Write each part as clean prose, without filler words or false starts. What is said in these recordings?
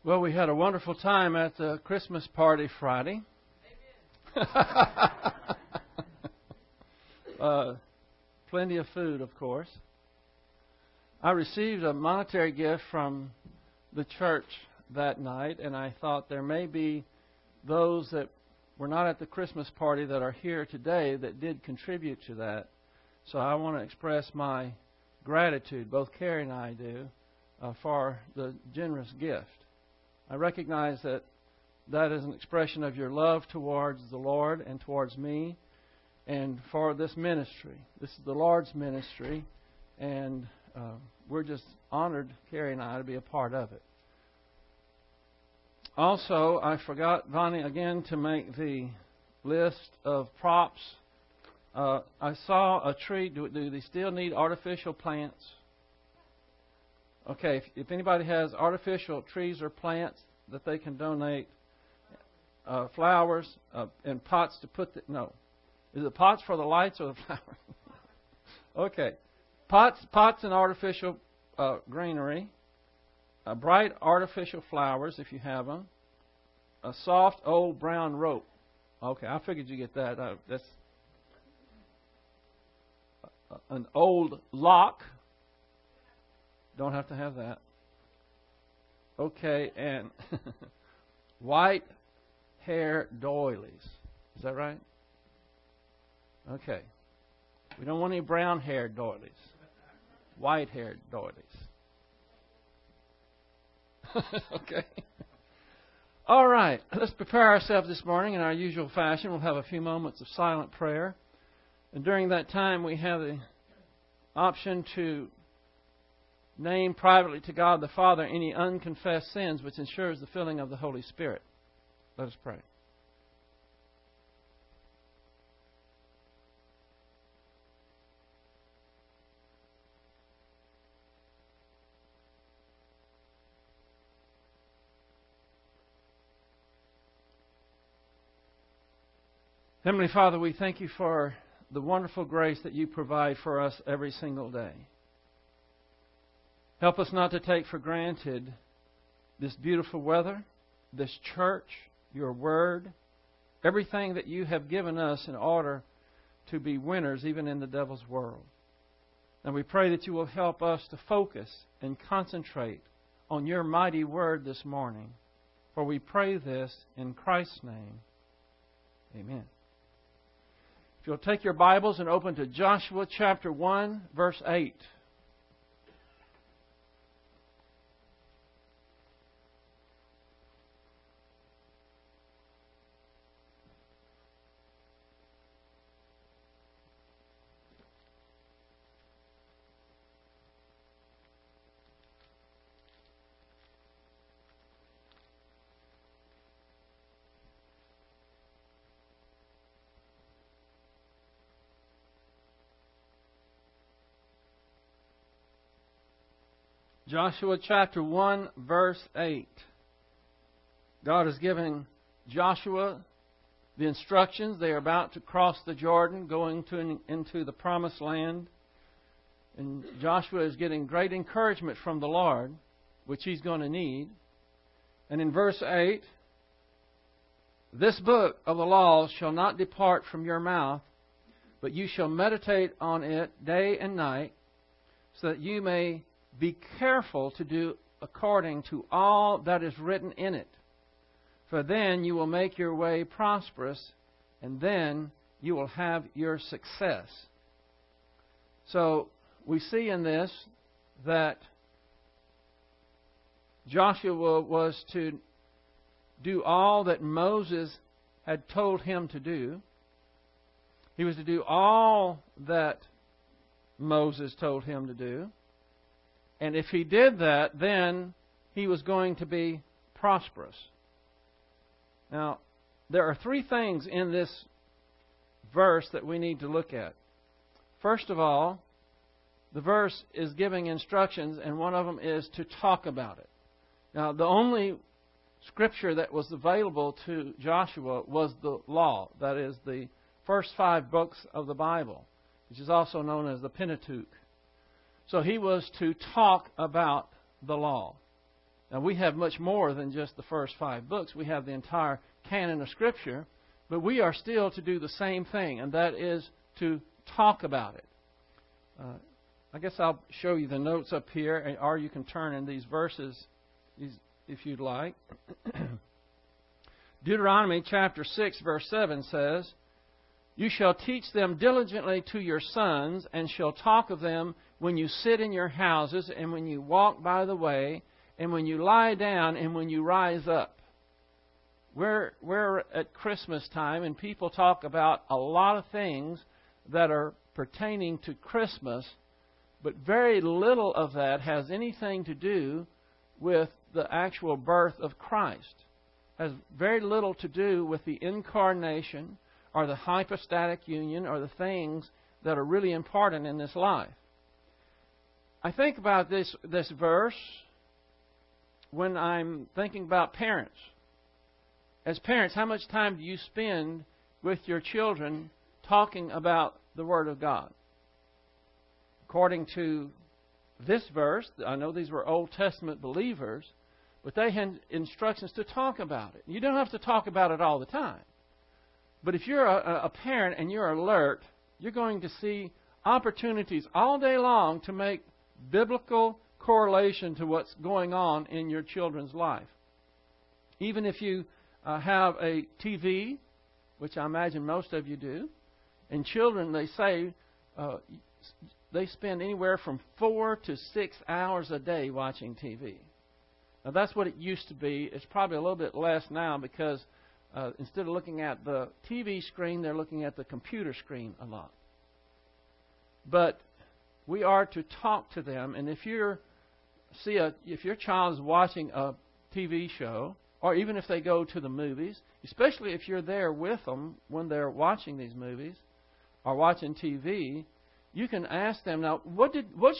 Well, we had a wonderful time at the Christmas party Friday. Plenty of food, of course. I received a monetary gift from the church that night, and I thought there may be those that were not at the Christmas party that are here today that did contribute to that. So I want to express my gratitude, both Carrie and I do, for the generous gift. I recognize that that is an expression of your love towards the Lord and towards me and for this ministry. This is the Lord's ministry, and we're just honored, Carrie and I, to be a part of it. Also, I forgot, Vonnie, again, to make the list of props. I saw a tree. Do they still need artificial plants? Okay, if anybody has artificial trees or plants that they can donate, flowers and pots to put no. Is it pots for the lights or the flowers? Okay. Pots and artificial greenery, bright artificial flowers if you have them, a soft old brown rope. Okay, I figured you get that. That's an old lock. Don't have to have that. Okay, and white hair doilies. Is that right? Okay. We don't want any brown-haired doilies. White-haired doilies. Okay. All right. Let's prepare ourselves this morning in our usual fashion. We'll have a few moments of silent prayer. And during that time, we have the option to name privately to God the Father any unconfessed sins, which ensures the filling of the Holy Spirit. Let us pray. Heavenly Father, we thank you for the wonderful grace that you provide for us every single day. Help us not to take for granted this beautiful weather, this church, your word, everything that you have given us in order to be winners even in the devil's world. And we pray that you will help us to focus and concentrate on your mighty word this morning. For we pray this in Christ's name. Amen. If you'll take your Bibles and open to Joshua chapter 1, verse 8. Joshua chapter 1, verse 8. God is giving Joshua the instructions. They are about to cross the Jordan, going into the promised land. And Joshua is getting great encouragement from the Lord, which he's going to need. And in verse 8, this book of the law shall not depart from your mouth, but you shall meditate on it day and night, so that you may be careful to do according to all that is written in it. For then you will make your way prosperous, and then you will have your success. So we see in this that Joshua was to do all that Moses had told him to do. He was to do all that Moses told him to do. And if he did that, then he was going to be prosperous. Now, there are three things in this verse that we need to look at. First of all, the verse is giving instructions, and one of them is to talk about it. Now, the only scripture that was available to Joshua was the law. That is, the first 5 books of the Bible, which is also known as the Pentateuch. So he was to talk about the law. Now, we have much more than just the first 5 books. We have the entire canon of Scripture. But we are still to do the same thing, and that is to talk about it. I guess I'll show you the notes up here, or you can turn in these verses if you'd like. Deuteronomy chapter 6, verse 7 says, "You shall teach them diligently to your sons, and shall talk of them when you sit in your houses, and when you walk by the way, and when you lie down, and when you rise up." We're at Christmas time, and people talk about a lot of things that are pertaining to Christmas, but very little of that has anything to do with the actual birth of Christ. It has very little to do with the incarnation or the hypostatic union or the things that are really important in this life. I think about this verse when I'm thinking about parents. As parents, how much time do you spend with your children talking about the Word of God? According to this verse, I know these were Old Testament believers, but they had instructions to talk about it. You don't have to talk about it all the time. But if you're a parent and you're alert, you're going to see opportunities all day long to make biblical correlation to what's going on in your children's life. Even if you have a TV, which I imagine most of you do, and children, they say, they spend anywhere from 4 to 6 hours a day watching TV. Now, that's what it used to be. It's probably a little bit less now because instead of looking at the TV screen, they're looking at the computer screen a lot. But we are to talk to them, and if your child is watching a TV show, or even if they go to the movies, especially if you're there with them when they're watching these movies or watching TV, you can ask them, now, what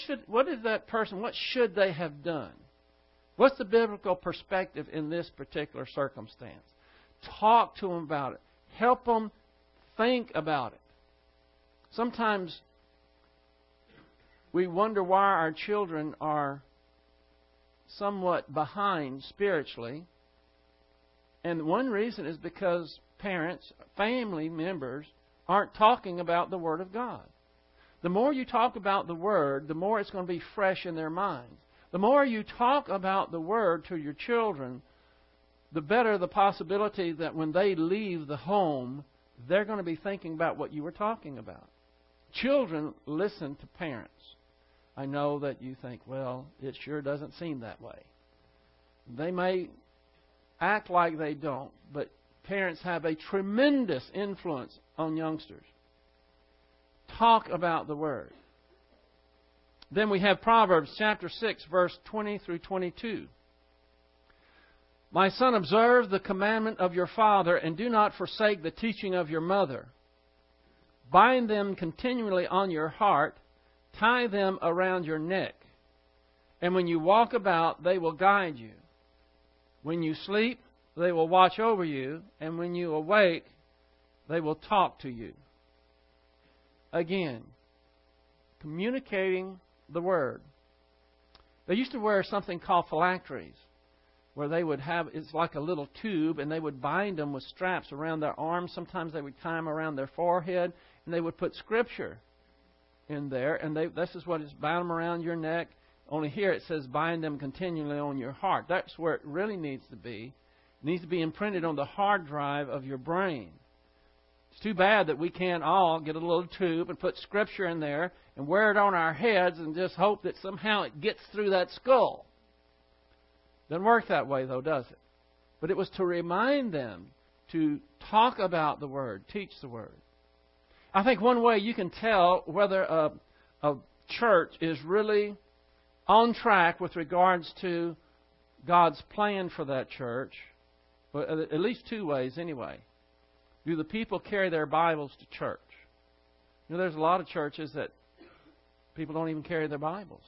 should they have done? What's the biblical perspective in this particular circumstance? Talk to them about it. Help them think about it. Sometimes we wonder why our children are somewhat behind spiritually. And one reason is because parents, family members, aren't talking about the Word of God. The more you talk about the Word, the more it's going to be fresh in their minds. The more you talk about the Word to your children, the better the possibility that when they leave the home, they're going to be thinking about what you were talking about. Children listen to parents. I know that you think, well, it sure doesn't seem that way. They may act like they don't, but parents have a tremendous influence on youngsters. Talk about the Word. Then we have Proverbs chapter 6, verse 20 through 22. "My son, observe the commandment of your father, and do not forsake the teaching of your mother. Bind them continually on your heart, tie them around your neck. And when you walk about, they will guide you. When you sleep, they will watch over you, and when you awake, they will talk to you." Again, communicating the Word. They used to wear something called phylacteries, where they would have, it's like a little tube, and they would bind them with straps around their arms. Sometimes they would tie them around their forehead, and they would put Scripture in there, and this is what it's bound them around your neck. Only here it says, bind them continually on your heart. That's where it really needs to be. It needs to be imprinted on the hard drive of your brain. It's too bad that we can't all get a little tube and put Scripture in there and wear it on our heads and just hope that somehow it gets through that skull. Doesn't work that way, though, does it? But it was to remind them to talk about the Word, teach the Word. I think one way you can tell whether a church is really on track with regards to God's plan for that church, well, at least 2 ways anyway. Do the people carry their Bibles to church? You know, there's a lot of churches that people don't even carry their Bibles.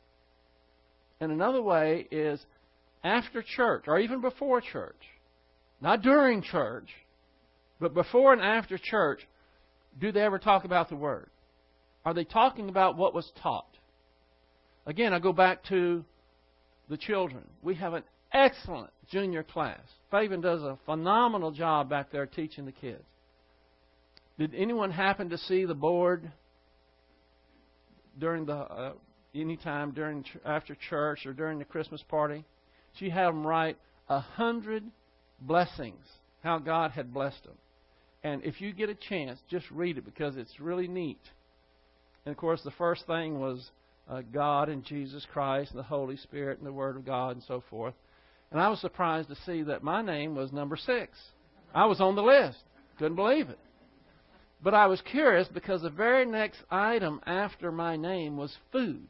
And another way is after church, or even before church, not during church, but before and after church, do they ever talk about the Word? Are they talking about what was taught? Again, I go back to the children. We have an excellent junior class. Fabian does a phenomenal job back there teaching the kids. Did anyone happen to see the board during the anytime during after church or during the Christmas party? She had them write 100 blessings, how God had blessed them. And if you get a chance, just read it because it's really neat. And, of course, the first thing was God and Jesus Christ and the Holy Spirit and the Word of God and so forth. And I was surprised to see that my name was number 6. I was on the list. Couldn't believe it. But I was curious because the very next item after my name was food.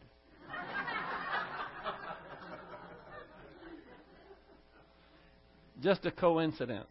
Just a coincidence.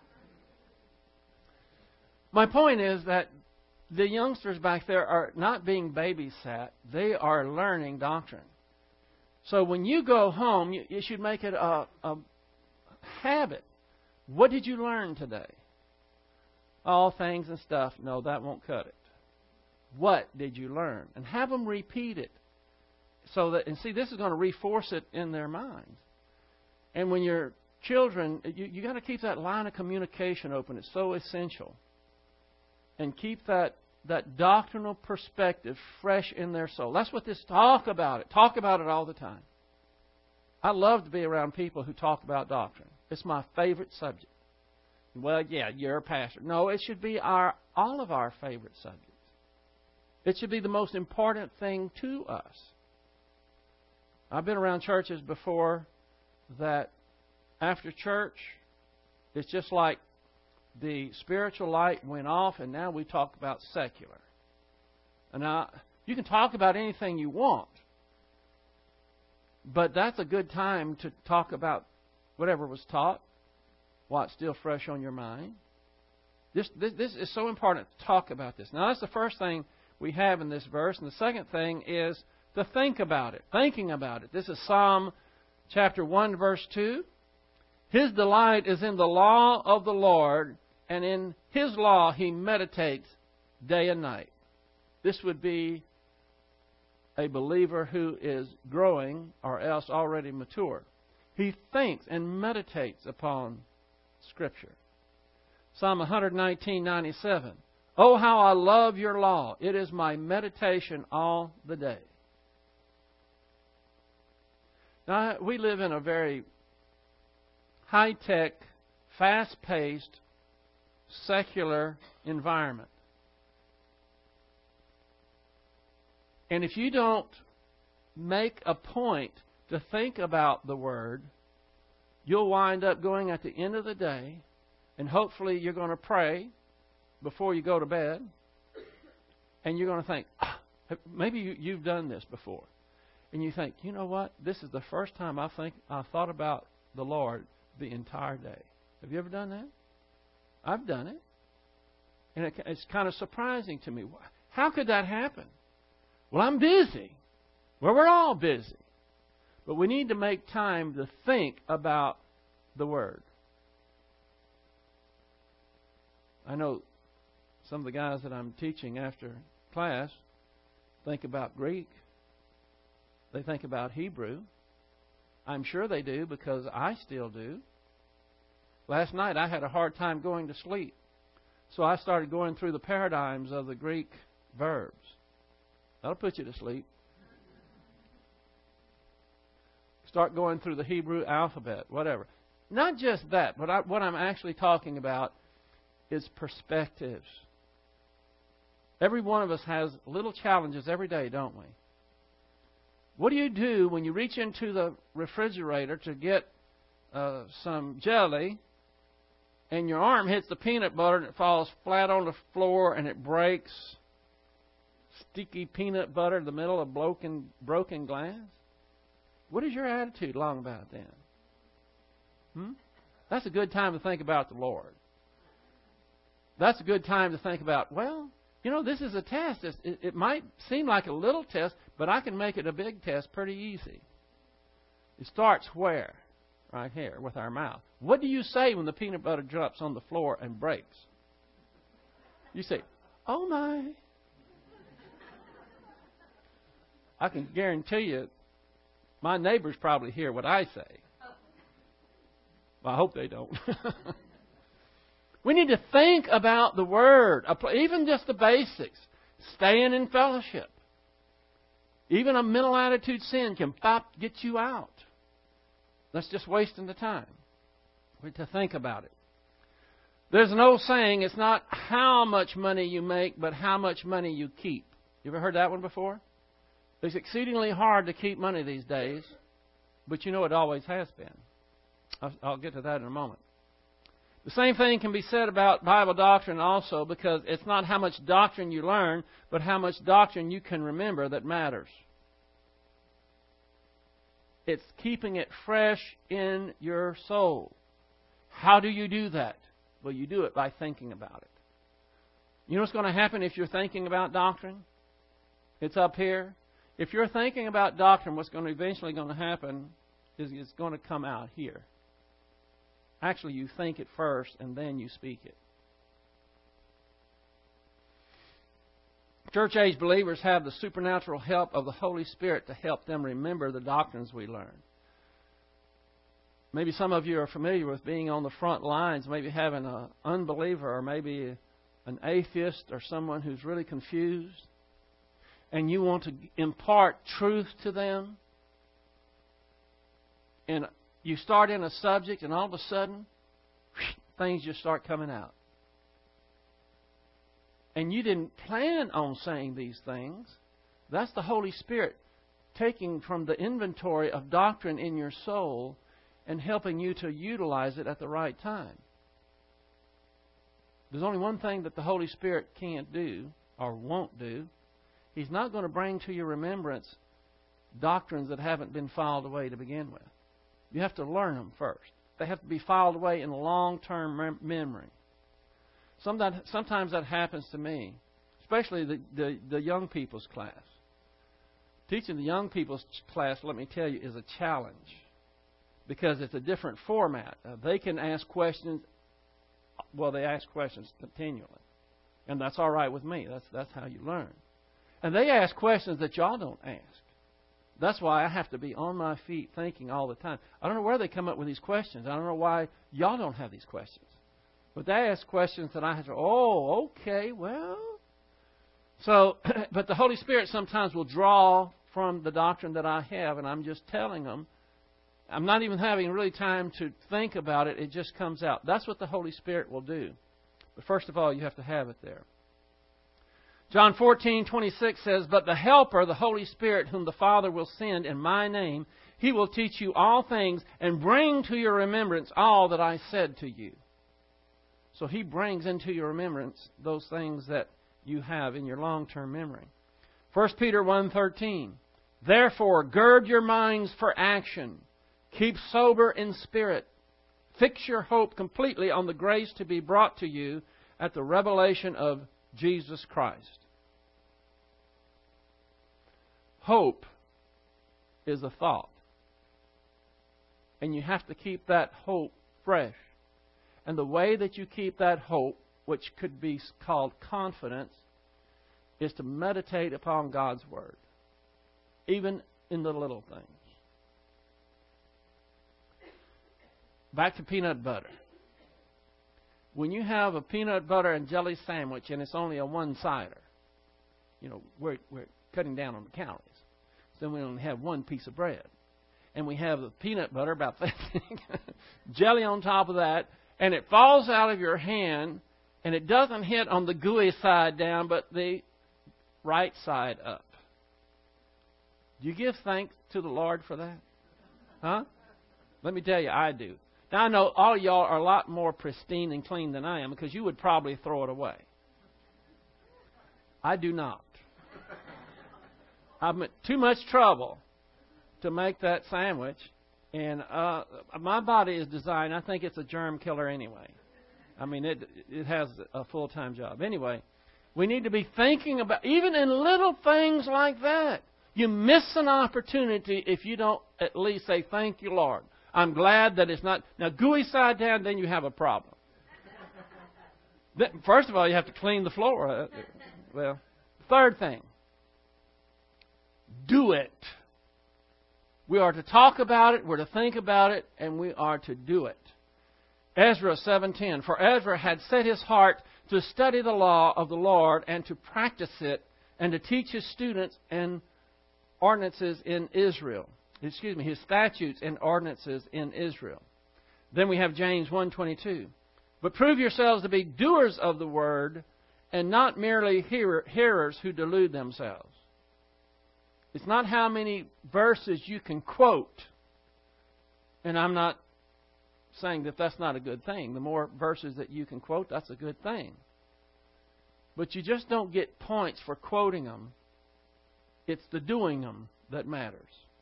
My point is that the youngsters back there are not being babysat. They are learning doctrine. So when you go home, you should make it a habit. What did you learn today? All things and stuff. No, that won't cut it. What did you learn? And have them repeat it. So that, and see, this is going to reinforce it in their minds. And when your children, you got to keep that line of communication open. It's so essential. And keep that doctrinal perspective fresh in their soul. That's what this talk about it. Talk about it all the time. I love to be around people who talk about doctrine. It's my favorite subject. Well, yeah, you're a pastor. No, it should be all of our favorite subjects. It should be the most important thing to us. I've been around churches before that after church, it's just like the spiritual light went off, and now we talk about secular. And now, you can talk about anything you want, but that's a good time to talk about whatever was taught, while it's still fresh on your mind. This is so important to talk about this. Now, that's the first thing we have in this verse. And the second thing is to think about it, thinking about it. This is Psalm chapter 1, verse 2. His delight is in the law of the Lord, and in His law He meditates day and night. This would be a believer who is growing or else already mature. He thinks and meditates upon Scripture. Psalm 119:97. Oh, how I love your law. It is my meditation all the day. Now, we live in a very high-tech, fast-paced, secular environment. And if you don't make a point to think about the Word, you'll wind up going at the end of the day, and hopefully you're going to pray before you go to bed, and you're going to think, maybe you've done this before. And you think, you know what? This is the first time I thought about the Lord the entire day. Have you ever done that? I've done it. And it's kind of surprising to me. How could that happen? Well, I'm busy. Well, we're all busy. But we need to make time to think about the Word. I know some of the guys that I'm teaching after class think about Greek. They think about Hebrew. I'm sure they do because I still do. Last night I had a hard time going to sleep. So I started going through the paradigms of the Greek verbs. That'll put you to sleep. Start going through the Hebrew alphabet, whatever. Not just that, but what I'm actually talking about is perspectives. Every one of us has little challenges every day, don't we? What do you do when you reach into the refrigerator to get some jelly and your arm hits the peanut butter and it falls flat on the floor and it breaks? Sticky peanut butter in the middle of broken glass? What is your attitude along about then? That's a good time to think about the Lord. That's a good time to think about, well, you know, this is a test. It might seem like a little test, but I can make it a big test pretty easy. It starts where? Right here, with our mouth. What do you say when the peanut butter drops on the floor and breaks? You say, oh my. I can guarantee you, my neighbors probably hear what I say. Well, I hope they don't. We need to think about the Word, even just the basics. Staying in fellowship. Even a mental attitude sin can get you out. That's just wasting the time. We need to think about it. There's an old saying, it's not how much money you make, but how much money you keep. You ever heard that one before? It's exceedingly hard to keep money these days, but you know it always has been. I'll get to that in a moment. The same thing can be said about Bible doctrine also, because it's not how much doctrine you learn, but how much doctrine you can remember that matters. It's keeping it fresh in your soul. How do you do that? Well, you do it by thinking about it. You know what's going to happen if you're thinking about doctrine? It's up here. If you're thinking about doctrine, what's going to eventually going to happen is it's going to come out here. Actually, you think it first and then you speak it. Church-age believers have the supernatural help of the Holy Spirit to help them remember the doctrines we learn. Maybe some of you are familiar with being on the front lines, maybe having an unbeliever or maybe an atheist or someone who's really confused, and you want to impart truth to them. And you start in a subject, and all of a sudden, things just start coming out. And you didn't plan on saying these things. That's the Holy Spirit taking from the inventory of doctrine in your soul and helping you to utilize it at the right time. There's only one thing that the Holy Spirit can't do or won't do. He's not going to bring to your remembrance doctrines that haven't been filed away to begin with. You have to learn them first. They have to be filed away in long-term memory. Sometimes that happens to me, especially the young people's class. Teaching the young people's class, let me tell you, is a challenge because it's a different format. They can ask questions. Well, they ask questions continually, and that's all right with me. That's how you learn. And they ask questions that y'all don't ask. That's why I have to be on my feet thinking all the time. I don't know where they come up with these questions. I don't know why y'all don't have these questions. But they ask questions that I have to, okay, well. So, but the Holy Spirit sometimes will draw from the doctrine that I have, and I'm just telling them. I'm not even having really time to think about it. It just comes out. That's what the Holy Spirit will do. But first of all, you have to have it there. John 14:26 says, "But the Helper, the Holy Spirit, whom the Father will send in my name, He will teach you all things and bring to your remembrance all that I said to you." So He brings into your remembrance those things that you have in your long-term memory. 1 Peter 1:13, "Therefore, gird your minds for action. Keep sober in spirit. Fix your hope completely on the grace to be brought to you at the revelation of Jesus Christ." Hope is a thought. And you have to keep that hope fresh. And the way that you keep that hope, which could be called confidence, is to meditate upon God's Word, even in the little things. Back to peanut butter. When you have a peanut butter and jelly sandwich and it's only a one-sider, we're cutting down on the calories. So we only have one piece of bread. And we have the peanut butter, about that thing, jelly on top of that, and it falls out of your hand, and it doesn't hit on the gooey side down, but the right side up. Do you give thanks to the Lord for that? Huh? Let me tell you, I do. Now, I know all of y'all are a lot more pristine and clean than I am because you would probably throw it away. I do not. I'm in too much trouble to make that sandwich, and my body is designed, I think it's a germ killer anyway. I mean, it has a full-time job. Anyway, we need to be thinking about, even in little things like that. You miss an opportunity if you don't at least say, "Thank you, Lord. I'm glad that it's not..." Now, gooey side down, then you have a problem. First of all, you have to clean the floor. Well, third thing. Do it. We are to talk about it, we're to think about it, and we are to do it. Ezra 7:10. For Ezra had set his heart to study the law of the Lord and to practice it and to teach his students and ordinances in Israel. His statutes and ordinances in Israel. Then we have James 1:22. But prove yourselves to be doers of the word and not merely hearers who delude themselves. It's not how many verses you can quote. And I'm not saying that that's not a good thing. The more verses that you can quote, that's a good thing. But you just don't get points for quoting them. It's the doing them that matters.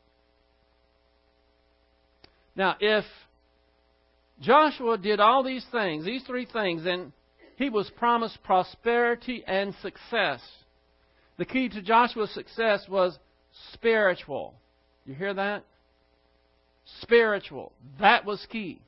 Now, if Joshua did all these things, these three things, then he was promised prosperity and success. The key to Joshua's success was spiritual. You hear that? Spiritual. That was key.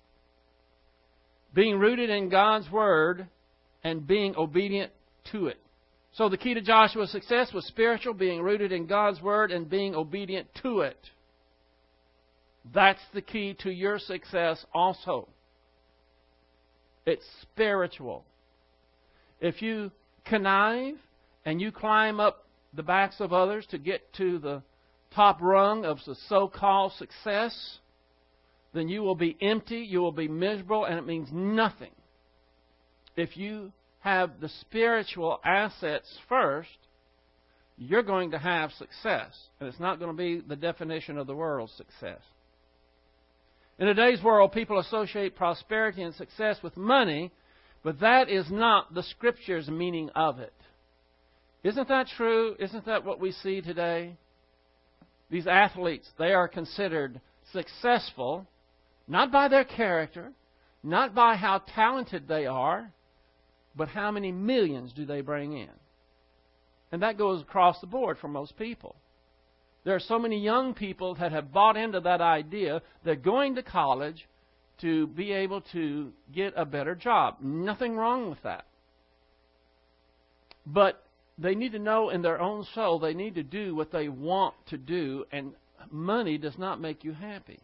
Being rooted in God's Word and being obedient to it. So the key to Joshua's success was spiritual, being rooted in God's Word and being obedient to it. That's the key to your success also. It's spiritual. If you connive and you climb up the backs of others to get to the top rung of the so-called success, then you will be empty, you will be miserable, and it means nothing. If you have the spiritual assets first, you're going to have success. And it's not going to be the definition of the world's success. In today's world, people associate prosperity and success with money, but that is not the Scripture's meaning of it. Isn't that true? Isn't that what we see today? These athletes, they are considered successful, not by their character, not by how talented they are, but how many millions do they bring in? And that goes across the board for most people. There are so many young people that have bought into that idea. They're going to college to be able to get a better job. Nothing wrong with that. But they need to know in their own soul they need to do what they want to do, and money does not make you happy.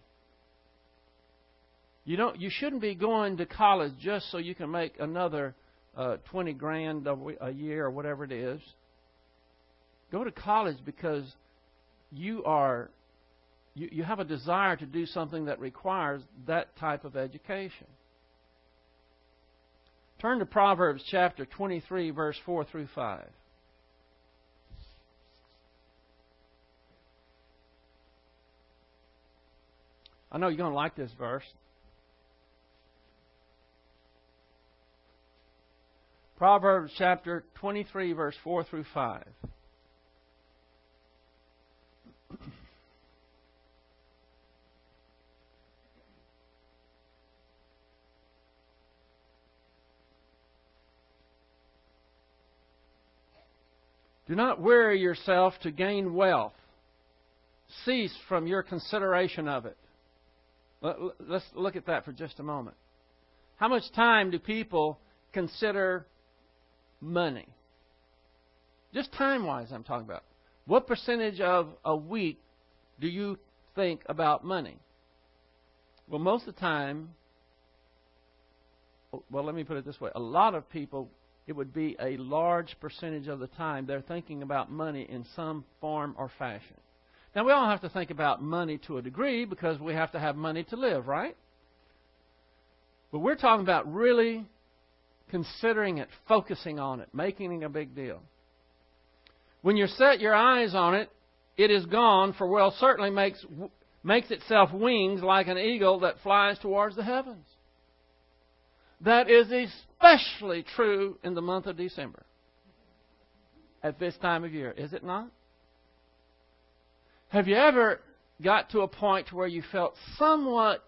You shouldn't be going to college just so you can make another $20,000 a year or whatever it is. Go to college because you have a desire to do something that requires that type of education. Turn to Proverbs chapter 23, verse 4 through 5. I know you're going to like this verse. Proverbs chapter 23, verse 4 through 5. Do not weary yourself to gain wealth. Cease from your consideration of it. Let's look at that for just a moment. How much time do people consider money? Just time-wise, I'm talking about. What percentage of a week do you think about money? Well, most of the time, well, let me put it this way. A lot of people, it would be a large percentage of the time they're thinking about money in some form or fashion. Now, we all have to think about money to a degree because we have to have money to live, right? But we're talking about really considering it, focusing on it, making it a big deal. When you set your eyes on it, it is gone, for wealth certainly makes itself wings like an eagle that flies towards the heavens. That is especially true in the month of December. At this time of year, is it not? Have you ever got to a point where you felt somewhat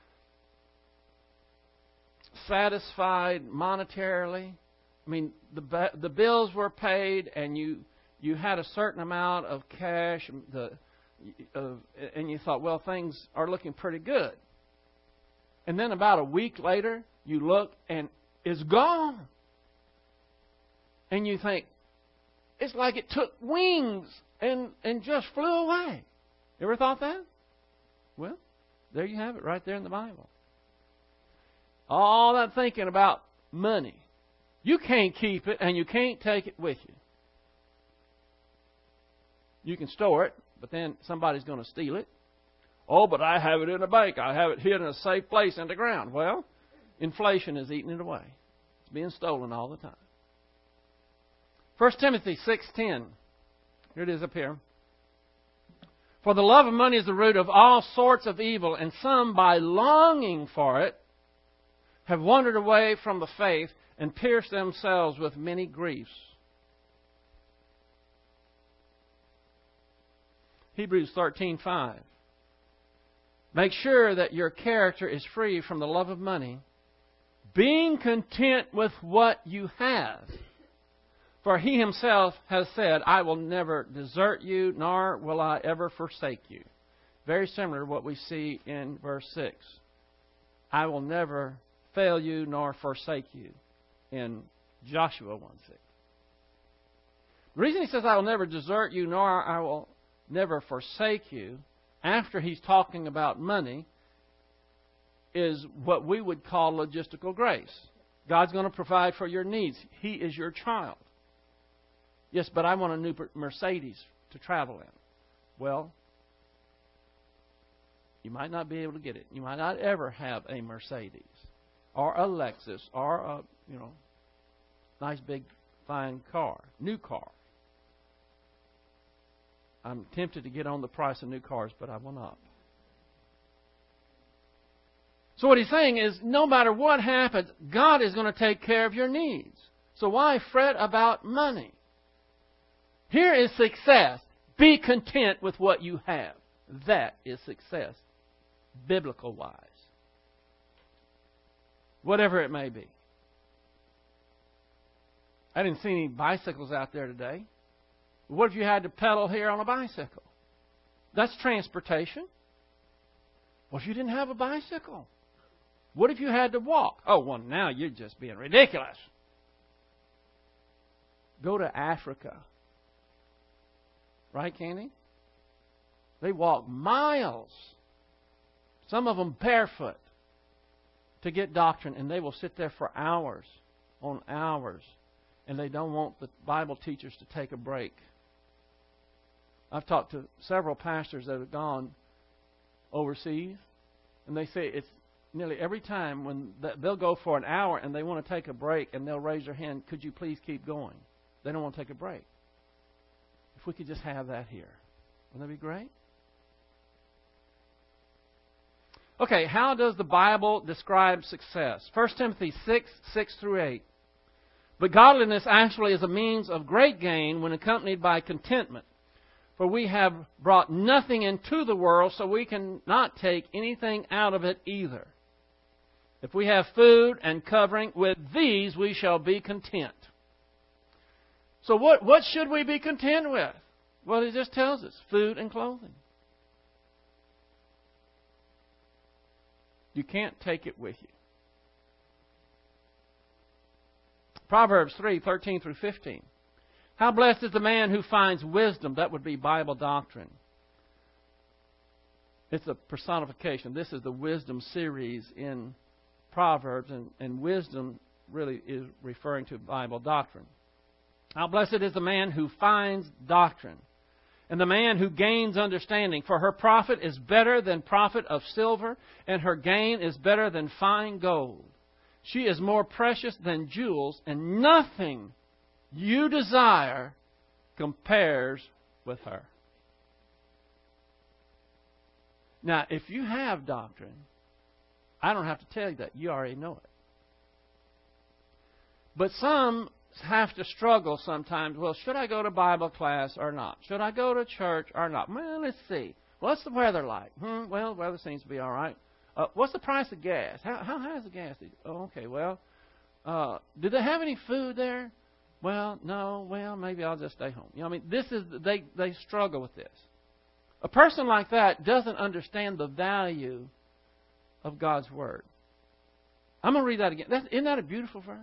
satisfied monetarily? I mean, the bills were paid and you had a certain amount of cash, and you thought, well, things are looking pretty good. And then about a week later, you look and it's gone. And you think, it's like it took wings and just flew away. You ever thought that? Well, there you have it right there in the Bible. All that thinking about money. You can't keep it and you can't take it with you. You can store it, but then somebody's going to steal it. Oh, but I have it in a bank. I have it hid in a safe place in the ground. Well, inflation is eating it away. It's being stolen all the time. 1 Timothy 6:10. Here it is up here. For the love of money is the root of all sorts of evil, and some, by longing for it, have wandered away from the faith and pierced themselves with many griefs. Hebrews 13:5. Make sure that your character is free from the love of money, being content with what you have. For He Himself has said, I will never desert you, nor will I ever forsake you. Very similar to what we see in verse 6. I will never fail you nor forsake you in Joshua 1:6. The reason He says, I will never desert you, nor I will never forsake you, after He's talking about money, is what we would call logistical grace. God's going to provide for your needs. He is your child. Yes, but I want a new Mercedes to travel in. Well, you might not be able to get it. You might not ever have a Mercedes or a Lexus or a, nice big fine car, new car. I'm tempted to get on the price of new cars, but I will not. So what He's saying is, no matter what happens, God is going to take care of your needs. So why fret about money? Here is success. Be content with what you have. That is success, biblical-wise. Whatever it may be. I didn't see any bicycles out there today. What if you had to pedal here on a bicycle? That's transportation. What if you didn't have a bicycle? What if you had to walk? Oh, well, now you're just being ridiculous. Go to Africa. Right, Candy? They walk miles, some of them barefoot, to get doctrine, and they will sit there for hours on hours, and they don't want the Bible teachers to take a break. I've talked to several pastors that have gone overseas, and they say it's nearly every time when they'll go for an hour and they want to take a break, and they'll raise their hand, could you please keep going? They don't want to take a break. If we could just have that here, wouldn't that be great? Okay, how does the Bible describe success? 1 Timothy 6:6-8. But godliness actually is a means of great gain when accompanied by contentment. For we have brought nothing into the world, so we cannot take anything out of it either. If we have food and covering, with these we shall be content. So what should we be content with? Well, it just tells us, food and clothing. You can't take it with you. Proverbs 3:13-15. How blessed is the man who finds wisdom. That would be Bible doctrine. It's a personification. This is the wisdom series in Proverbs, and wisdom really is referring to Bible doctrine. How blessed is the man who finds doctrine, and the man who gains understanding. For her profit is better than profit of silver, and her gain is better than fine gold. She is more precious than jewels, and nothing you desire compares with her. Now, if you have doctrine, I don't have to tell you that. You already know it. But some have to struggle sometimes. Well, should I go to Bible class or not? Should I go to church or not? Well, let's see. What's the weather like? Well, the weather seems to be all right. What's the price of gas? How high is the gas? Oh, okay. Well, do they have any food there? Well, no. Well, maybe I'll just stay home. This is they struggle with this. A person like that doesn't understand the value of God's Word. I'm going to read that again. Isn't that a beautiful verse?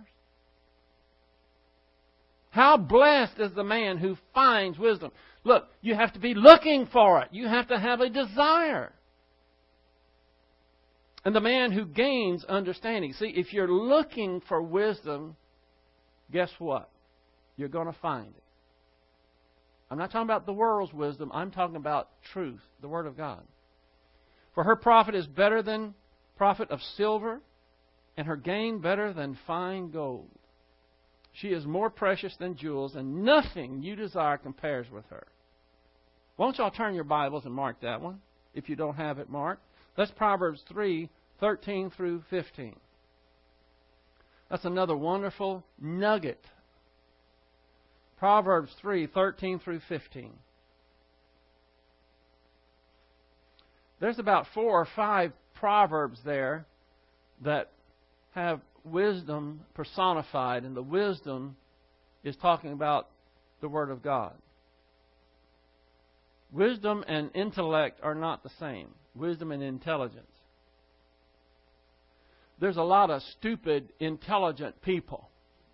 How blessed is the man who finds wisdom. Look, you have to be looking for it. You have to have a desire. And the man who gains understanding. See, if you're looking for wisdom, guess what? You're going to find it. I'm not talking about the world's wisdom. I'm talking about truth, the Word of God. For her profit is better than profit of silver, and her gain better than fine gold. She is more precious than jewels, and nothing you desire compares with her. Why don't y'all turn your Bibles and mark that one, if you don't have it marked. That's Proverbs 3:13 through 15. That's another wonderful nugget. Proverbs 3:13 through 15. There's about 4 or 5 proverbs there that have wisdom personified, and the wisdom is talking about the Word of God. Wisdom and intellect are not the same. Wisdom and intelligence. There's a lot of stupid, intelligent people.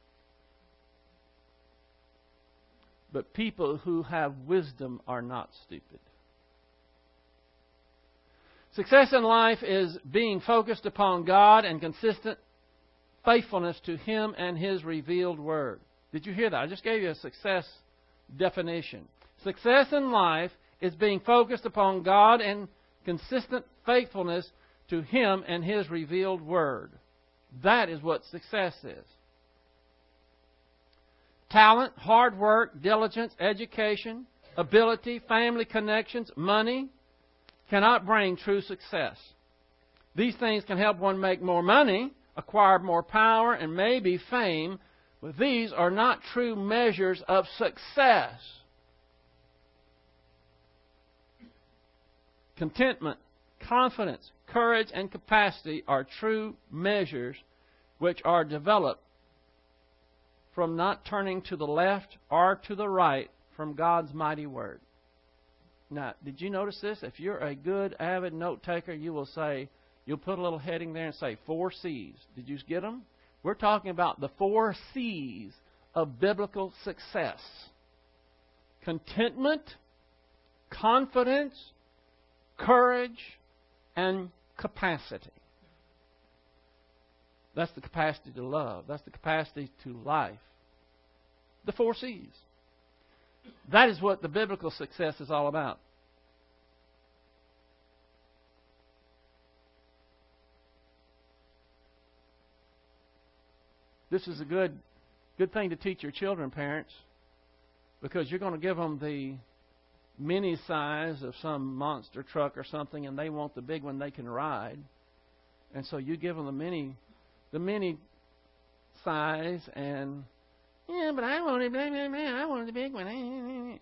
But people who have wisdom are not stupid. Success in life is being focused upon God and consistent faithfulness to Him and His revealed Word. Did you hear that? I just gave you a success definition. Success in life is being focused upon God and consistent faithfulness to Him and His revealed Word. That is what success is. Talent, hard work, diligence, education, ability, family connections, money cannot bring true success. These things can help one make more money, acquire more power, and maybe fame, but these are not true measures of success. Contentment, confidence, courage, and capacity are true measures which are developed from not turning to the left or to the right from God's mighty Word. Now, did you notice this? If you're a good, avid note taker, you will say, you'll put a little heading there and say 4 C's. Did you get them? We're talking about the 4 C's of biblical success. Contentment, confidence, courage, and capacity. That's the capacity to love. That's the capacity to life. The 4 C's. That is what the biblical success is all about. This is a good thing to teach your children, parents, because you're going to give them the mini size of some monster truck or something, and they want the big one they can ride. And so you give them the mini size, and yeah, but I want it, I want the big one.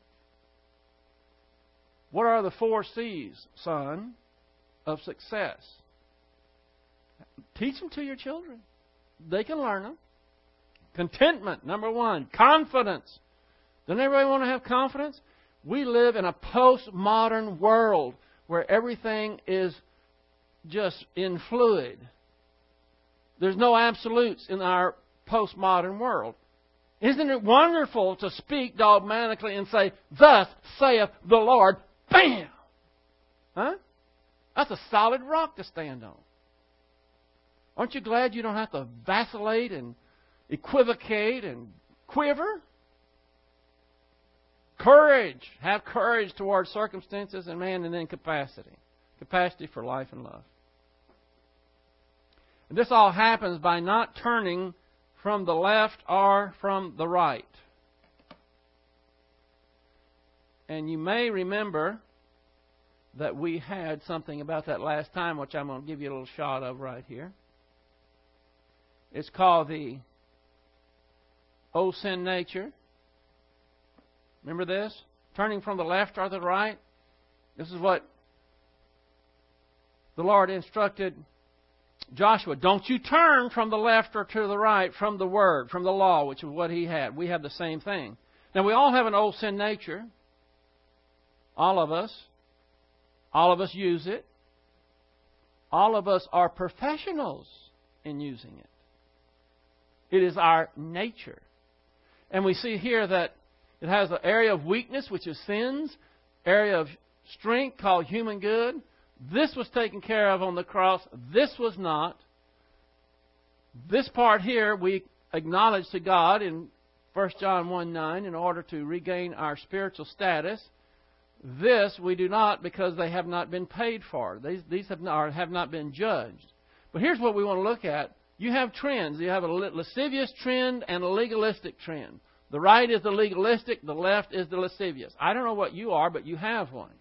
What are the 4 C's, son, of success? Teach them to your children. They can learn them. Contentment, number 1. Confidence. Doesn't everybody want to have confidence? We live in a postmodern world where everything is just in fluid. There's no absolutes in our postmodern world. Isn't it wonderful to speak dogmatically and say, "Thus saith the Lord," bam! Huh? That's a solid rock to stand on. Aren't you glad you don't have to vacillate and equivocate and quiver? Courage. Have courage towards circumstances and man, and then capacity. Capacity for life and love. And this all happens by not turning from the left or from the right. And you may remember that we had something about that last time, which I'm going to give you a little shot of right here. It's called the old sin nature. Remember this? Turning from the left or the right. This is what the Lord instructed Joshua. Don't you turn from the left or to the right from the Word, from the law, which is what he had. We have the same thing. Now, we all have an old sin nature. All of us. All of us use it. All of us are professionals in using it. It is our nature. And we see here that it has an area of weakness, which is sins, area of strength called human good, This was taken care of on the cross. This was not. This part here we acknowledge to God in 1 John 1:9 in order to regain our spiritual status. This we do not because they have not been paid for. These have not been judged. But here's what we want to look at. You have trends. You have a lascivious trend and a legalistic trend. The right is the legalistic. The left is the lascivious. I don't know what you are, but you have one.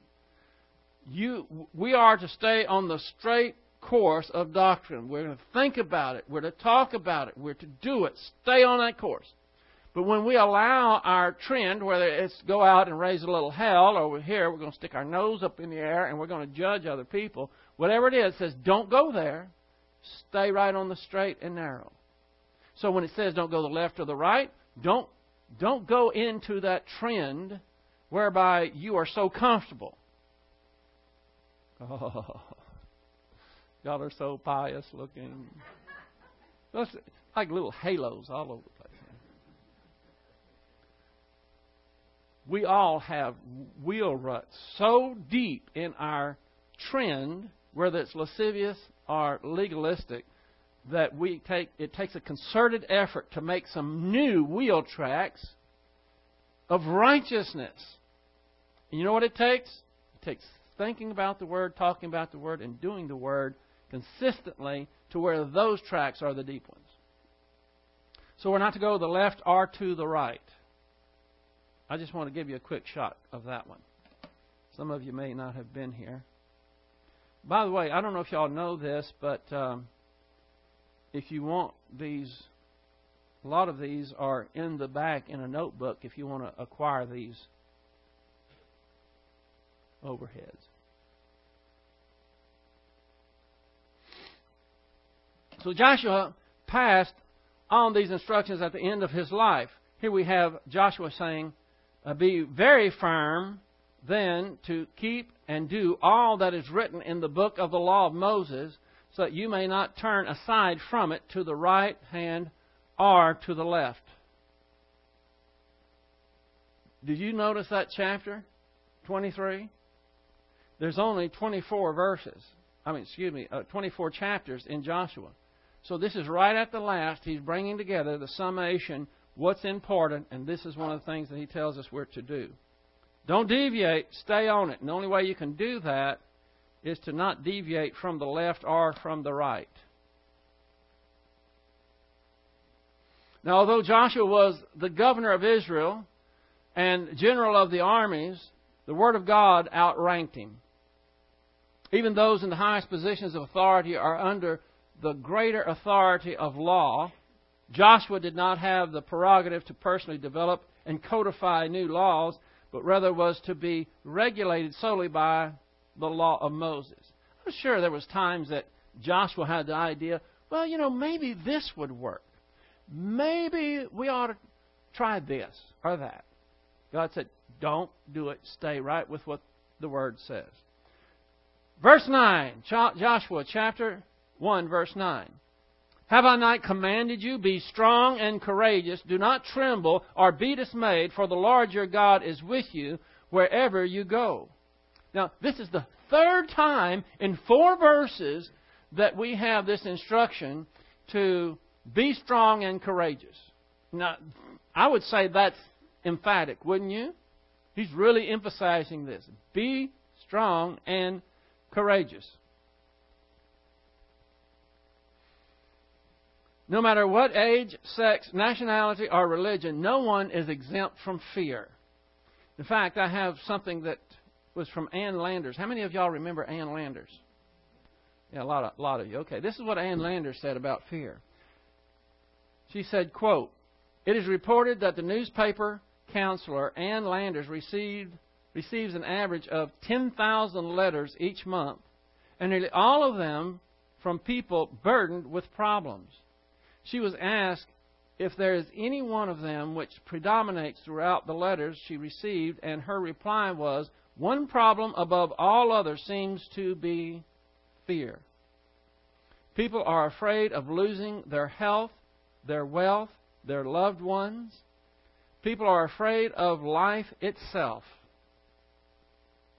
We are to stay on the straight course of doctrine. We're going to think about it. We're to talk about it. We're to do it. Stay on that course. But when we allow our trend, whether it's go out and raise a little hell, or we're here, we're going to stick our nose up in the air and we're going to judge other people, whatever it is, it says don't go there. Stay right on the straight and narrow. So when it says don't go to the left or the right, don't go into that trend whereby you are so comfortable. Oh, y'all are so pious looking. That's like little halos all over the place. We all have wheel ruts so deep in our trend, whether it's lascivious or legalistic, that it takes a concerted effort to make some new wheel tracks of righteousness. And you know what it takes? It takes thinking about the Word, talking about the Word, and doing the Word consistently to where those tracks are the deep ones. So we're not to go to the left or to the right. I just want to give you a quick shot of that one. Some of you may not have been here. By the way, I don't know if y'all know this, but if you want these, a lot of these are in the back in a notebook if you want to acquire these overheads. So Joshua passed on these instructions at the end of his life. Here we have Joshua saying, be very firm then to keep and do all that is written in the book of the law of Moses, so that you may not turn aside from it to the right hand or to the left. Did you notice that chapter 23? There's only 24 verses. 24 chapters in Joshua. So this is right at the last. He's bringing together the summation, what's important, and this is one of the things that he tells us we're to do. Don't deviate. Stay on it. And the only way you can do that is to not deviate from the left or from the right. Now, although Joshua was the governor of Israel and general of the armies, the Word of God outranked him. Even those in the highest positions of authority are under the greater authority of law. Joshua did not have the prerogative to personally develop and codify new laws, but rather was to be regulated solely by the law of Moses. I'm sure there was times that Joshua had the idea, well, maybe this would work. Maybe we ought to try this or that. God said, don't do it. Stay right with what the Word says. Verse 9, Joshua chapter 1, verse 9. Have I not commanded you, be strong and courageous, do not tremble or be dismayed, for the Lord your God is with you wherever you go. Now, this is the third time in 4 verses that we have this instruction to be strong and courageous. Now, I would say that's emphatic, wouldn't you? He's really emphasizing this. Be strong and courageous. No matter what age, sex, nationality, or religion, no one is exempt from fear. In fact, I have something that was from Ann Landers. How many of y'all remember Ann Landers? Yeah, a lot of you. Okay, this is what Ann Landers said about fear. She said, quote, "It is reported that the newspaper counselor Ann Landers receives an average of 10,000 letters each month, and nearly all of them from people burdened with problems. She was asked if there is any one of them which predominates throughout the letters she received, and her reply was, one problem above all others seems to be fear. People are afraid of losing their health, their wealth, their loved ones. People are afraid of life itself.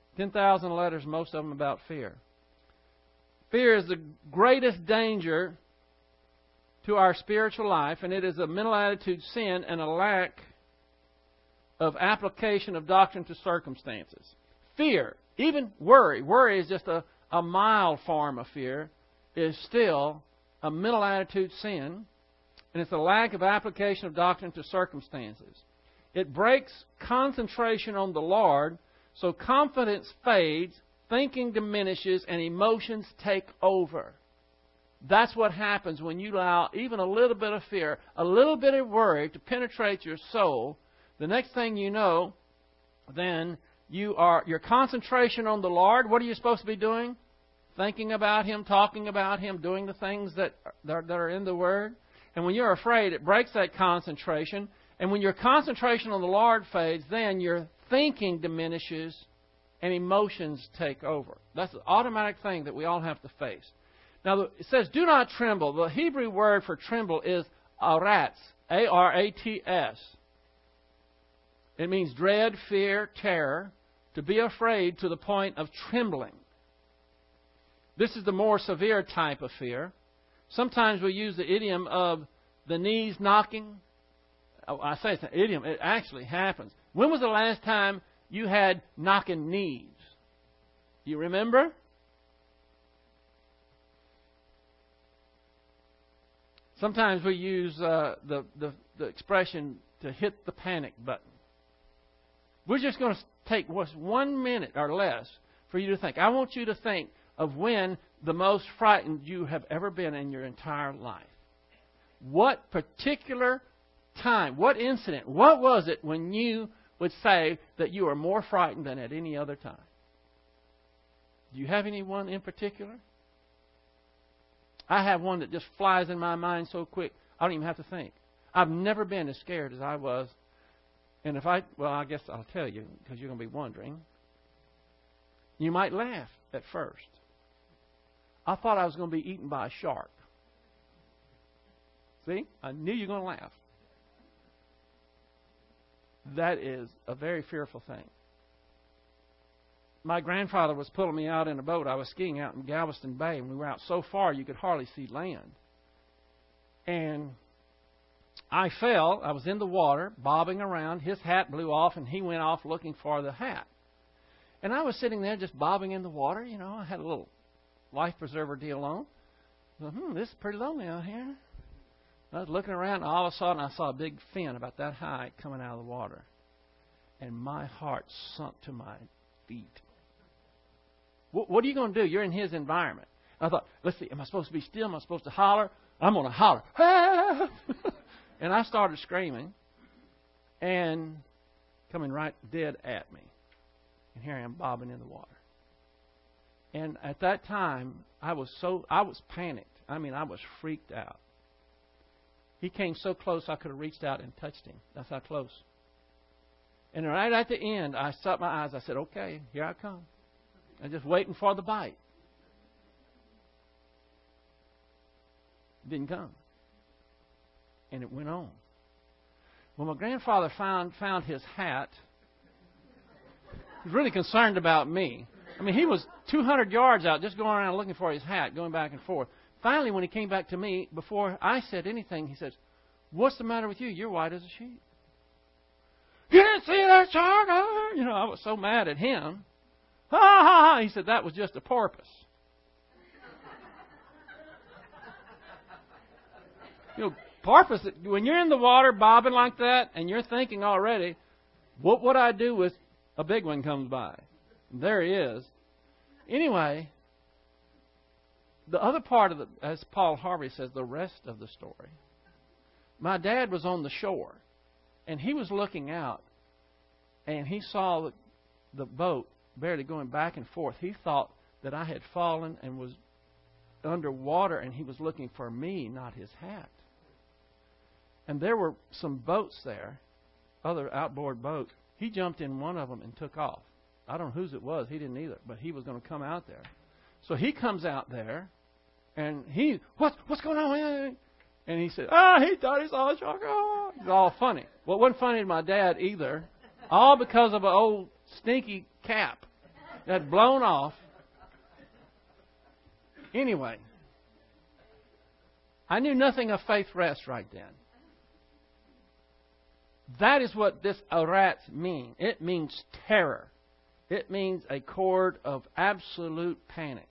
10,000 letters, most of them about fear. Fear is the greatest danger to our spiritual life, and it is a mental attitude sin and a lack of application of doctrine to circumstances. Fear, even worry. Worry is just a mild form of fear, is still a mental attitude sin, and it's a lack of application of doctrine to circumstances. It breaks concentration on the Lord, so confidence fades, thinking diminishes, and emotions take over. That's what happens when you allow even a little bit of fear, a little bit of worry to penetrate your soul. The next thing you know, then your concentration on the Lord. What are you supposed to be doing? Thinking about Him, talking about Him, doing the things that are in the Word. And when you're afraid, it breaks that concentration. And when your concentration on the Lord fades, then your thinking diminishes and emotions take over. That's an automatic thing that we all have to face. Now, it says, do not tremble. The Hebrew word for tremble is arats, A-R-A-T-S. It means dread, fear, terror, to be afraid to the point of trembling. This is the more severe type of fear. Sometimes we use the idiom of the knees knocking. I say it's an idiom. It actually happens. When was the last time you had knocking knees? You remember? Sometimes we use the expression to hit the panic button. We're just going to take 1 minute or less for you to think. I want you to think of when the most frightened you have ever been in your entire life. What particular time, what incident, what was it when you would say that you are more frightened than at any other time? Do you have anyone in particular? I have one that just flies in my mind so quick, I don't even have to think. I've never been as scared as I was. And I guess I'll tell you, because you're going to be wondering. You might laugh at first. I thought I was going to be eaten by a shark. See? I knew you were going to laugh. That is a very fearful thing. My grandfather was pulling me out in a boat. I was skiing out in Galveston Bay, and we were out so far you could hardly see land. And I fell. I was in the water, bobbing around. His hat blew off, and he went off looking for the hat. And I was sitting there just bobbing in the water. You know, I had a little life preserver deal on. I thought, this is pretty lonely out here. I was looking around, and all of a sudden I saw a big fin about that high coming out of the water. And my heart sunk to my feet. What are you going to do? You're in his environment. I thought, let's see, am I supposed to be still? Am I supposed to holler? I'm going to holler. And I started screaming and coming right dead at me. And here I am bobbing in the water. And at that time, I was panicked. I mean, I was freaked out. He came so close I could have reached out and touched him. That's how close. And right at the end, I shut my eyes. I said, okay, here I come. I'm just waiting for the bite. It didn't come. And it went on. When my grandfather found his hat, he was really concerned about me. I mean, he was 200 yards out just going around looking for his hat, going back and forth. Finally, when he came back to me, before I said anything, he says, what's the matter with you? You're white as a sheet. You didn't see that shark? You know, I was so mad at him. Ha, ha, ha. He said, that was just a porpoise. You know, porpoise, when you're in the water bobbing like that and you're thinking already, what would I do if a big one comes by? And there he is. Anyway, the other part of as Paul Harvey says, the rest of the story. My dad was on the shore and he was looking out and he saw the boat barely going back and forth. He thought that I had fallen and was underwater and he was looking for me, not his hat. And there were some boats there, other outboard boats. He jumped in one of them and took off. I don't know whose it was. He didn't either, but he was going to come out there. So he comes out there, and what's going on? And he said, he thought he saw a shark. Oh. It's all funny. Well, it wasn't funny to my dad either, all because of an old stinky cap. It had blown off. Anyway, I knew nothing of faith rest right then. That is what this aratz means. It means terror. It means a chord of absolute panic.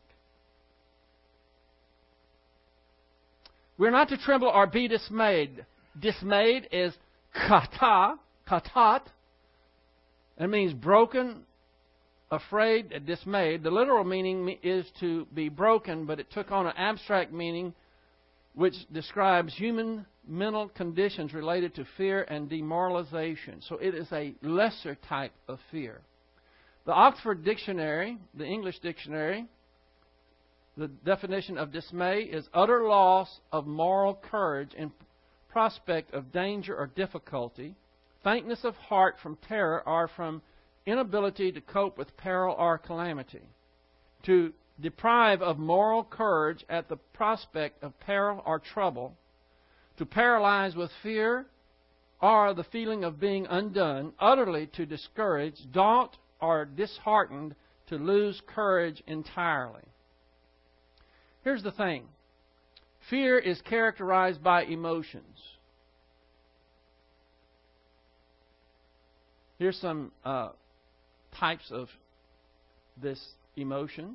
We're not to tremble or be dismayed. Dismayed is katat. It means broken, afraid, dismayed. The literal meaning is to be broken, but it took on an abstract meaning which describes human mental conditions related to fear and demoralization. So it is a lesser type of fear. The Oxford Dictionary, the English dictionary, the definition of dismay is utter loss of moral courage in prospect of danger or difficulty, faintness of heart from terror or from inability to cope with peril or calamity. To deprive of moral courage at the prospect of peril or trouble, to paralyze with fear or the feeling of being undone, utterly to discourage, daunt, or disheartened, to lose courage entirely. Here's the thing. Fear is characterized by emotions. Here's some types of this emotions.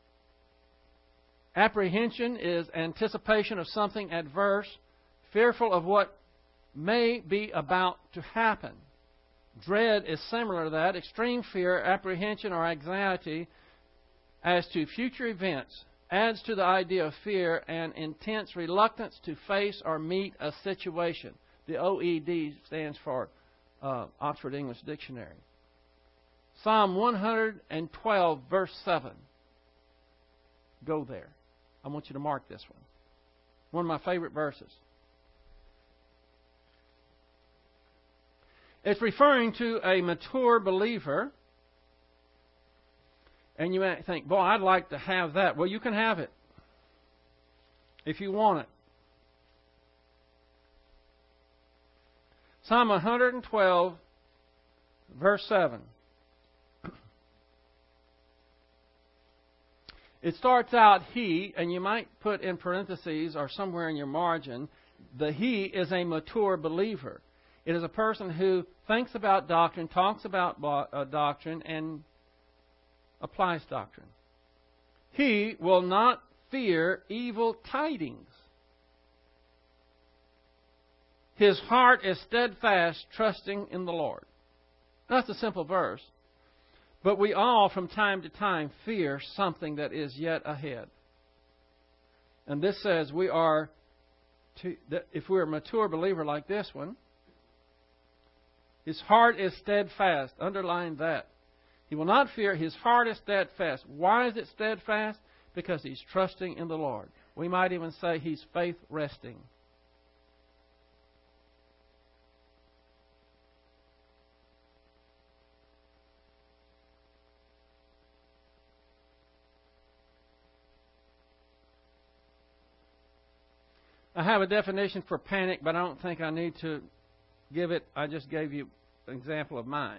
Apprehension is anticipation of something adverse, fearful of what may be about to happen. Dread is similar to that. Extreme fear, apprehension, or anxiety as to future events adds to the idea of fear and intense reluctance to face or meet a situation. The OED stands for Oxford English Dictionary. Psalm 112, verse 7. Go there. I want you to mark this one. One of my favorite verses. It's referring to a mature believer. And you might think, boy, I'd like to have that. Well, you can have it if you want it. Psalm 112, verse 7. It starts out, he, and you might put in parentheses or somewhere in your margin, the he is a mature believer. It is a person who thinks about doctrine, talks about doctrine, and applies doctrine. He will not fear evil tidings. His heart is steadfast, trusting in the Lord. That's a simple verse. But we all, from time to time, fear something that is yet ahead. And this says we are, if we're a mature believer like this one, his heart is steadfast. Underline that. He will not fear. His heart is steadfast. Why is it steadfast? Because he's trusting in the Lord. We might even say he's faith resting. I have a definition for panic, but I don't think I need to give it. I just gave you an example of mine.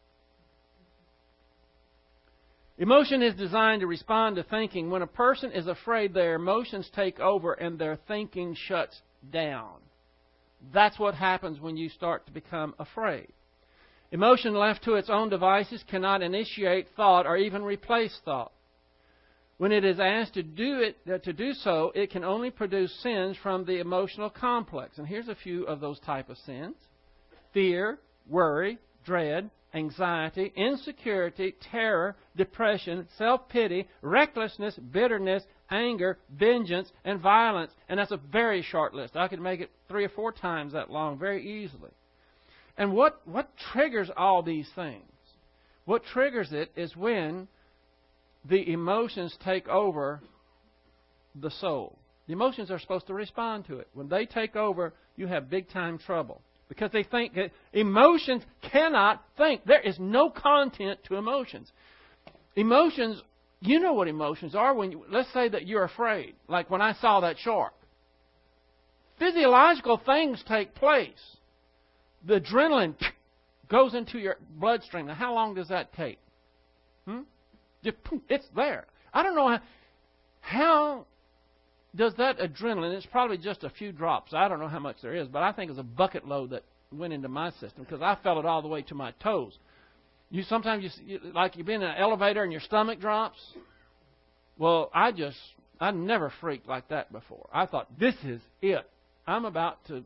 Emotion is designed to respond to thinking. When a person is afraid, their emotions take over and their thinking shuts down. That's what happens when you start to become afraid. Emotion left to its own devices cannot initiate thought or even replace thought. When it is asked to do so, it can only produce sins from the emotional complex. And here's a few of those type of sins. Fear, worry, dread, anxiety, insecurity, terror, depression, self-pity, recklessness, bitterness, anger, vengeance, and violence. And that's a very short list. I could make it 3 or 4 times that long very easily. And what triggers all these things? What triggers it is when the emotions take over the soul. The emotions are supposed to respond to it. When they take over, you have big time trouble. Because they think that emotions cannot think. There is no content to emotions. Emotions, you know what emotions are. Let's say that you're afraid. Like when I saw that shark. Physiological things take place. The adrenaline goes into your bloodstream. Now, how long does that take? Just poof, it's there. I don't know how does that adrenaline, it's probably just a few drops. I don't know how much there is, but I think it's a bucket load that went into my system because I felt it all the way to my toes. Sometimes like you've been in an elevator and your stomach drops. Well, I never freaked like that before. I thought, this is it. I'm about to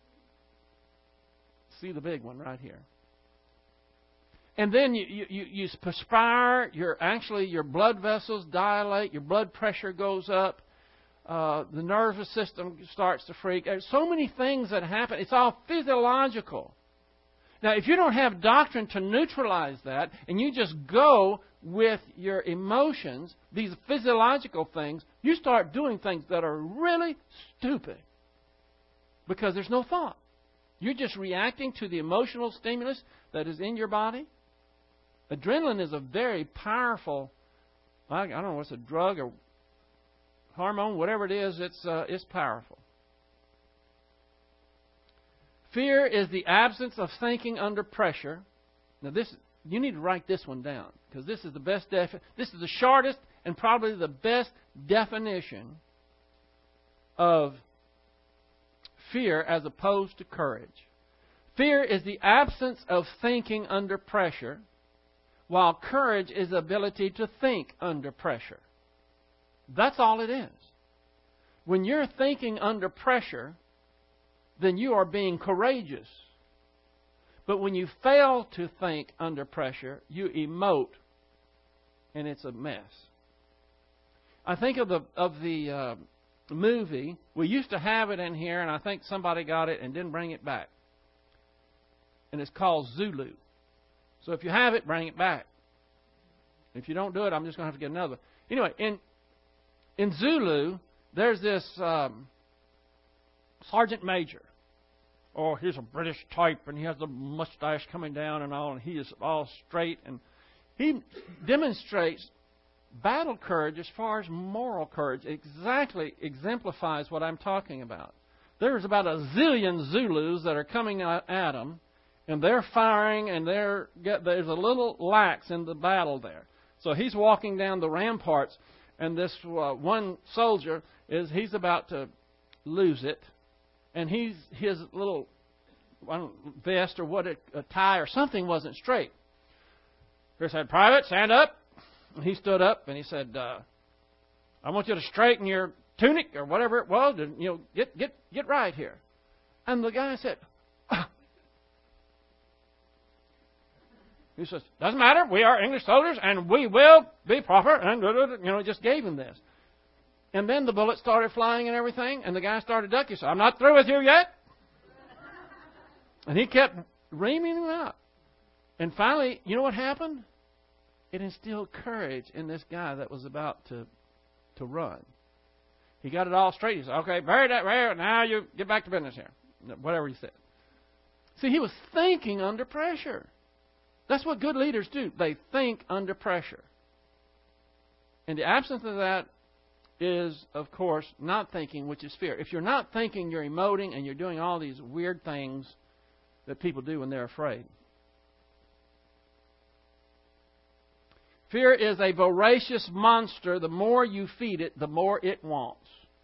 see the big one right here. And then you perspire. Your blood vessels dilate. Your blood pressure goes up. The nervous system starts to freak. There's so many things that happen. It's all physiological. Now, if you don't have doctrine to neutralize that, and you just go with your emotions, these physiological things, you start doing things that are really stupid because there's no thought. You're just reacting to the emotional stimulus that is in your body. Adrenaline is a very powerful, I don't know, it's a drug or hormone, whatever it is, it's powerful. Fear is the absence of thinking under pressure. Now, you need to write this one down because this is the best this is the shortest and probably the best definition of fear as opposed to courage. Fear is the absence of thinking under pressure, while courage is the ability to think under pressure. That's all it is. When you're thinking under pressure, then you are being courageous. But when you fail to think under pressure, you emote, and it's a mess. I think of the movie. We used to have it in here, and I think somebody got it and didn't bring it back. And it's called Zulu. So if you have it, bring it back. If you don't do it, I'm just going to have to get another one. Anyway, in Zulu, there's this Sergeant Major. Oh, he's a British type, and he has the mustache coming down and all, and he is all straight. And he demonstrates battle courage as far as moral courage. Exactly exemplifies what I'm talking about. There's about a zillion Zulus that are coming at him, and they're firing, and there's a little lax in the battle there. So he's walking down the ramparts, and this one soldier he's about to lose it. And his little vest or a tie or something wasn't straight. He said, "Private, stand up." And he stood up and he said, "I want you to straighten your tunic or whatever it was, and get right here." And the guy said, "Ah." He says, "Doesn't matter. We are English soldiers and we will be proper." And just gave him this. And then the bullets started flying and everything, and the guy started ducking. He said, "I'm not through with you yet." And he kept reaming him out. And finally, you know what happened? It instilled courage in this guy that was about to run. He got it all straight. He said, "Okay, bury that there. Now you get back to business here." Whatever he said. See, he was thinking under pressure. That's what good leaders do. They think under pressure. And the absence of that is, of course, not thinking, which is fear. If you're not thinking, you're emoting, and you're doing all these weird things that people do when they're afraid. Fear is a voracious monster. The more you feed it, the more it wants.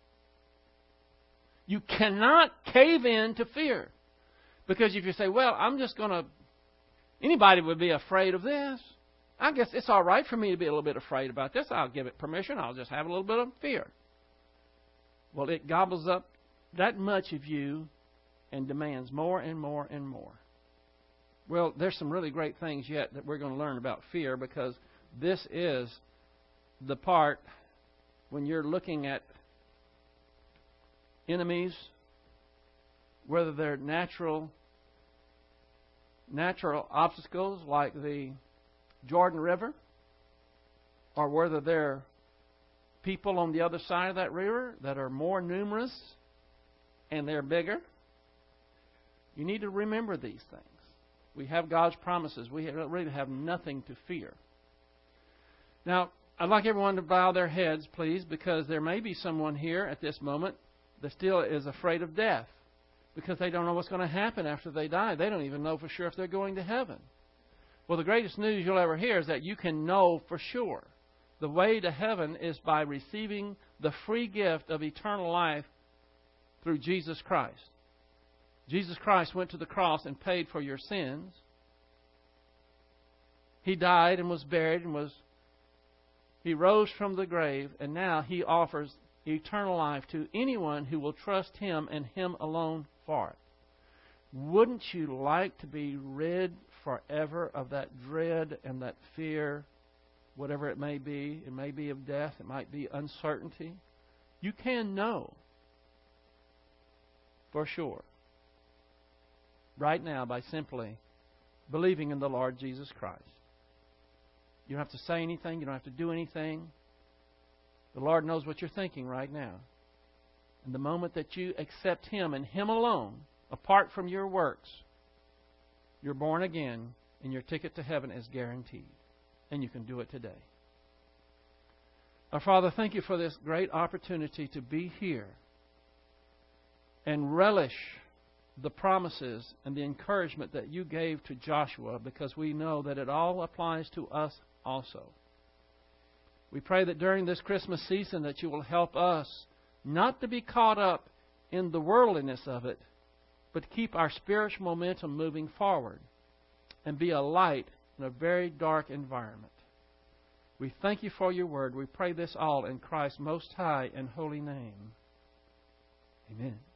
You cannot cave in to fear. Because if you say, "Well, I'm just going to..." Anybody would be afraid of this. I guess it's all right for me to be a little bit afraid about this. I'll give it permission. I'll just have a little bit of fear. Well, it gobbles up that much of you and demands more and more and more. Well, there's some really great things yet that we're going to learn about fear, because this is the part when you're looking at enemies, whether they're natural obstacles like the Jordan River, or whether they're people on the other side of that river that are more numerous and they're bigger. You need to remember these things. We have God's promises. We really have nothing to fear. Now, I'd like everyone to bow their heads, please, because there may be someone here at this moment that still is afraid of death, because they don't know what's going to happen after they die. They don't even know for sure if they're going to heaven. Well, the greatest news you'll ever hear is that you can know for sure. The way to heaven is by receiving the free gift of eternal life through Jesus Christ. Jesus Christ went to the cross and paid for your sins. He died and was buried and He rose from the grave, and now He offers eternal life to anyone who will trust Him and Him alone for it. Wouldn't you like to be rid forever of that dread and that fear, whatever it may be? It may be of death. It might be uncertainty. You can know for sure right now by simply believing in the Lord Jesus Christ. You don't have to say anything. You don't have to do anything. The Lord knows what you're thinking right now. And the moment that you accept Him and Him alone, apart from your works, you're born again, and your ticket to heaven is guaranteed. And you can do it today. Our Father, thank You for this great opportunity to be here and relish the promises and the encouragement that You gave to Joshua, because we know that it all applies to us also. We pray that during this Christmas season that You will help us not to be caught up in the worldliness of it, but keep our spiritual momentum moving forward and be a light in a very dark environment. We thank You for Your word. We pray this all in Christ's most high and holy name. Amen.